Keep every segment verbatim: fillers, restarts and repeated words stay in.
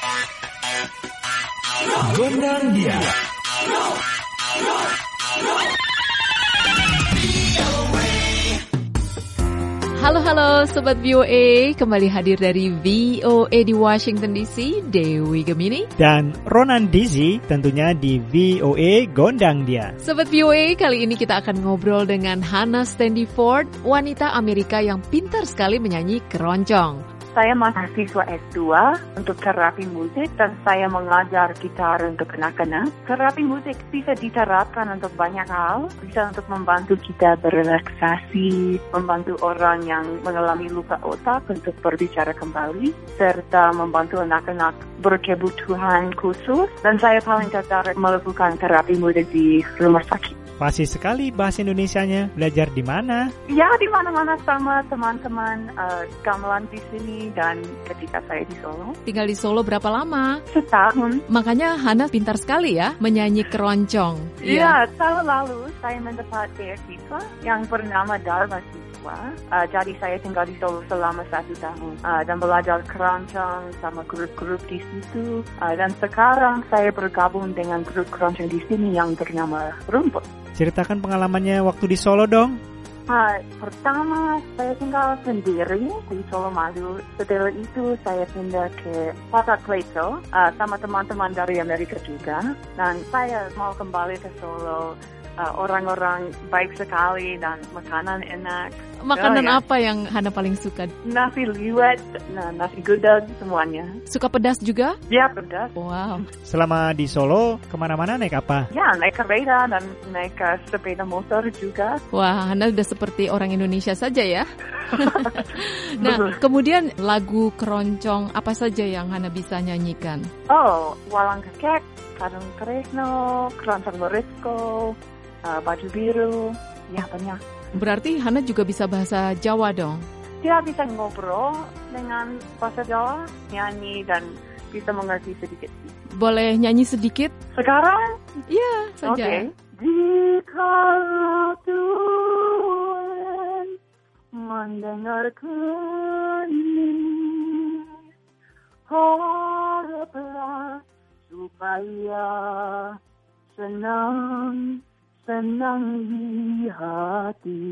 Gondang dia. Halo halo Sobat V O A, kembali hadir dari V O A di Washington D C, Dewi Gemini dan Ronan Dizzy tentunya di V O A Gondang Dia. Sobat V O A, kali ini kita akan ngobrol dengan Hannah Standiford, wanita Amerika yang pintar sekali menyanyi keroncong. Saya mahasiswa S dua untuk terapi musik dan saya mengajar gitar untuk anak-anak. Terapi musik bisa diterapkan untuk banyak hal. Bisa untuk membantu kita berrelaksasi, membantu orang yang mengalami luka otak untuk berbicara kembali, serta membantu anak-anak berkebutuhan khusus. Dan saya paling tertarik melakukan terapi musik di rumah sakit. Fasih sekali bahasa Indonesianya. Belajar di mana? Ya, di mana-mana sama teman-teman uh, gamelan di sini dan ketika saya di Solo. Tinggal di Solo berapa lama? Setahun. Makanya Hannah pintar sekali ya menyanyi keroncong. Iya, ya, tahun lalu saya mendapat beasiswa yang bernama Dharma Siswa. Uh, jadi saya tinggal di Solo selama satu tahun uh, dan belajar keroncong sama grup-grup di situ. Uh, dan sekarang saya bergabung dengan grup keroncong di sini yang bernama Rumput. Ceritakan pengalamannya waktu di Solo dong. Uh, pertama, saya tinggal sendiri di Solo Madu. Setelah itu, saya pindah ke Pasar Plato uh, sama teman-teman dari Amerika juga. Dan saya mau kembali ke Solo. Uh, orang-orang baik sekali dan makanan enak. Makanan oh, ya. apa yang Hannah paling suka? Nasi liwet, nah, nasi gudeg, semuanya. Suka pedas juga? Ya, pedas. Wow. Selama di Solo, kemana-mana naik apa? Ya, naik kereta dan naik uh, sepeda motor juga. Wah, Hannah udah seperti orang Indonesia saja ya. Nah, kemudian lagu keroncong apa saja yang Hannah bisa nyanyikan? Oh, Walang Kekek, Kadung Kresno, Keroncong Morisco, uh, Baju Biru, ya banyak. Berarti Hannah juga bisa bahasa Jawa dong? Dia bisa ngobrol dengan bahasa Jawa, nyanyi, dan bisa mengerti sedikit. Boleh nyanyi sedikit? Sekarang? Iya, saja. Oke. Okay. Jikalau Tuhan mendengarkan ini, haraplah supaya senang senang di hati.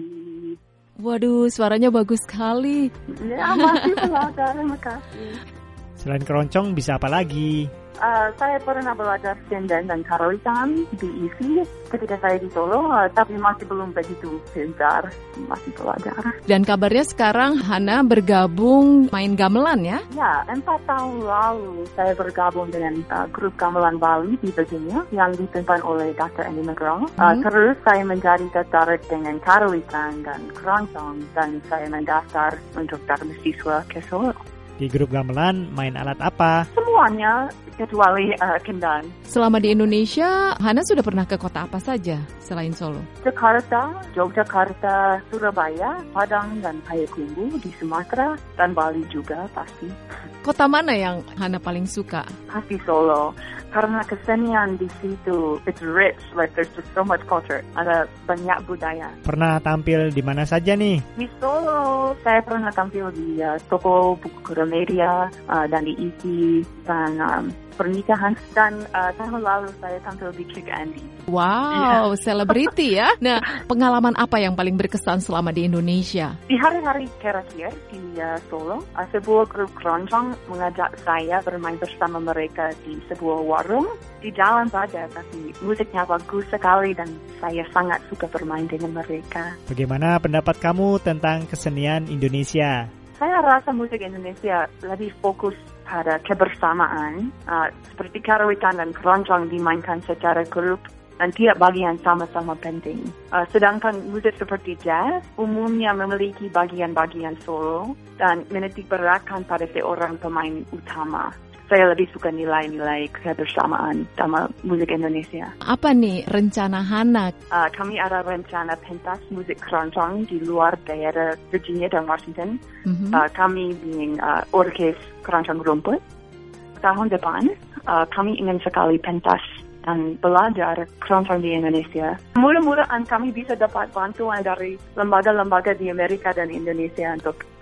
Waduh, suaranya bagus sekali. Ya, masih belajar, terima kasih. Selain keroncong, bisa apa lagi? Uh, saya pernah belajar sinden dan karawitan di I S I ketika saya di Solo, uh, tapi masih belum begitu pintar, masih belajar. Dan kabarnya sekarang Hannah bergabung main gamelan ya? Ya, empat tahun lalu saya bergabung dengan uh, grup gamelan Bali di Virginia yang dipimpin oleh doktor Andy McGraw. Uh, hmm. Terus saya menjadi tertarik dengan karawitan dan keroncong dan saya mendaftar untuk Dharma Siswa ke Solo. Di grup gamelan main alat apa? Semuanya, kecuali uh, kendang. Selama di Indonesia, Hannah sudah pernah ke kota apa saja selain Solo? Jakarta, Yogyakarta, Surabaya, Padang, dan Payakumbuh di Sumatera, dan Bali juga pasti. Kota mana yang Hannah paling suka? Pasti Solo. Karena kesenian di situ, it's rich, like there's just so much culture. Ada banyak budaya. Pernah tampil di mana saja nih? Di Solo, saya pernah tampil di uh, toko buku Gramedia uh, dan di I S I dan um, pernikahan. Dan uh, tahun lalu saya tampil di Kick Andy. Wow, selebriti ya. Nah, pengalaman apa yang paling berkesan selama di Indonesia? Di hari-hari terakhir di uh, Solo, uh, sebuah grup keroncong mengajak saya bermain bersama mereka di sebuah warung. Di jalan saja, tapi musiknya bagus sekali dan saya sangat suka bermain dengan mereka. Bagaimana pendapat kamu tentang kesenian Indonesia? Saya rasa musik Indonesia lebih fokus pada kebersamaan, uh, seperti karawitan dan keroncong dimainkan secara grup dan tiap bagian sama-sama penting. Uh, sedangkan musik seperti jazz umumnya memiliki bagian-bagian solo dan menitik beratkan pada seorang pemain utama. Saya lebih suka nilai-nilai kebersamaan sama musik Indonesia. Apa nih rencana Hannah? Uh, kami ada rencana pentas musik keroncong di luar daerah Virginia dan Washington. Mm-hmm. Uh, kami being uh, orkes keroncong rumput. Tahun depan uh, kami ingin sekali pentas dan belajar keroncong di Indonesia. Mudah-mudahan kami bisa dapat bantuan dari lembaga-lembaga di Amerika dan Indonesia untuk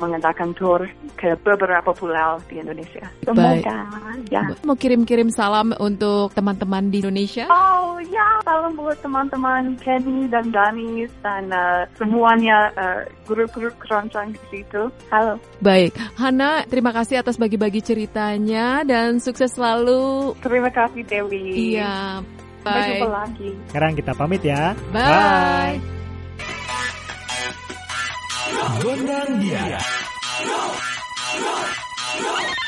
mengadakan tour ke beberapa pulau di Indonesia. Baik. Semoga, ya. Mau kirim-kirim salam untuk teman-teman di Indonesia? Oh ya, salam buat teman-teman Kenny dan Danis dan uh, semuanya uh, grup-grup keroncong di situ. Halo. Baik, Hana, terima kasih atas bagi-bagi ceritanya dan sukses selalu. Terima kasih Dewi. Iya, Sampai jumpa bye. lagi. Sekarang kita pamit ya. Bye. Gondang dia.